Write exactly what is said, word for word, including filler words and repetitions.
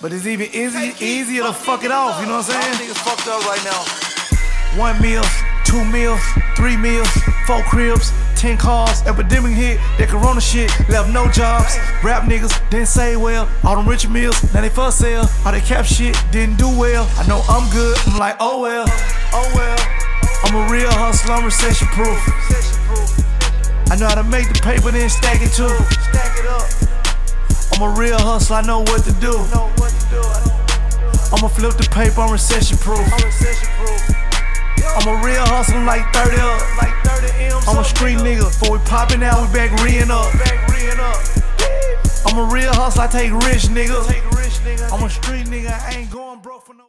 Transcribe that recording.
But it's even easy, easier to fuck it off, you know what I'm saying? Niggas fucked up right now. One meal, two meals, three meals, four cribs, ten cars. Epidemic hit, that corona shit left no jobs. Rap niggas didn't say well. All them rich meals, now they for sale. All that cap shit didn't do well. I know I'm good, I'm like, oh well, oh well. I'm a real hustler, I'm recession proof. I know how to make the paper, then stack it too. I'm a real hustler, I know what to do. I'ma flip the paper, I'm recession proof. I'm a real hustler, I'm like thirty up. I'm a street nigga, before we poppin' out, we back re-ing up. I'm a real hustler, I take rich niggas. I'm a street nigga, I ain't going broke for no